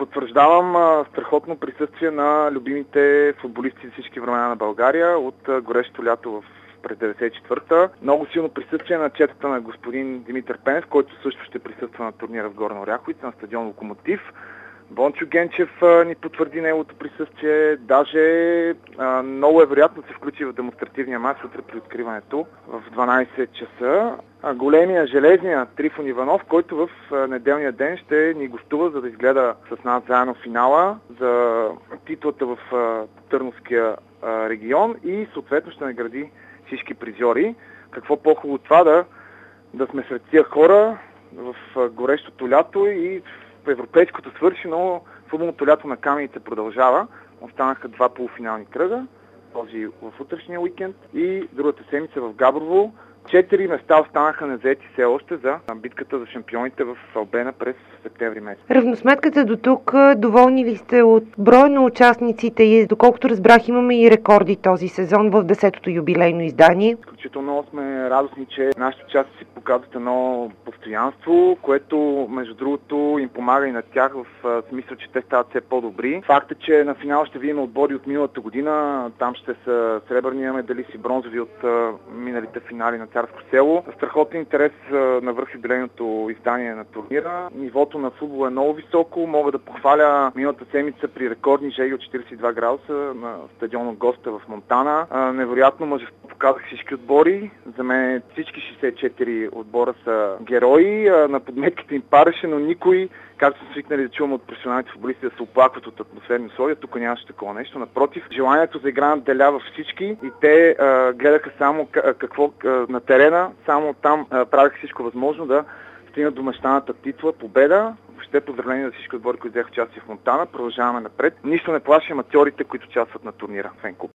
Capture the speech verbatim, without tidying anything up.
Потвърждавам а, страхотно присъствие на любимите футболисти за всички времена на България от а, горещото лято в през деветдесет и четвърта. Много силно присъствие на четата на господин Димитър Пенев, който също ще присъства на турнира в Горна Оряховица на стадион Локомотив. Бончо Генчев а, ни потвърди неговото присъствие. Даже а, много е вероятно да се включи в демонстративния мач утре при откриването в дванайсет часа. А, големия, железния Трифон Иванов, който в а, неделния ден ще ни гостува, за да изгледа с нас заедно финала за титлата в а, Търновския а, регион и съответно ще награди всички призьори. Какво по-хубаво това да, да сме сред тия хора в а, горещото лято и в европейското свърши, но футболното лято на камените продължава. Останаха два полуфинални кръга, този в утрешния уикенд и другата седмица в Габрово. Четири места останаха незаети все още за битката за шампионите в Албена през септември месец. Равносметката до тук, доволни ли сте от броя на участниците и доколкото разбрах, имаме и рекорди този сезон в десетото юбилейно издание? Изключително сме радостни, че нашите участници показват едно постоянство, което между другото им помага и на тях в смисъл, че те стават все по-добри. Факт е, че на финал ще видим отбори от миналата година, там ще са сребърния медалисти, бронзови от миналите финали на Царско село. Страхотен интерес на върх юбилейното издание на турнира. Нивото на футбол е много високо. Мога да похваля миналата седмица при рекордни жеги от четирийсет и два градуса на стадиона Госта в Монтана. Невероятно мъжество показах всички отбори. За мен всички шейсет и четири отбора са герои. На подметките им пареше, но никой, както са свикнали да чувам от професионалните футболисти, да се оплакват от атмосферни условия. Тук нямаше такова нещо. Напротив, желанието за игра наделява всички и те а, гледаха само какво а, на терена, само там а, правиха всичко възможно да стигнат до мечтаната титла, победа. Въобще поздравление за всички отбори, които взеха участие в Монтана. Продължаваме напред. Нищо не плаши аматьорите, които участват на турнира Фенкуп.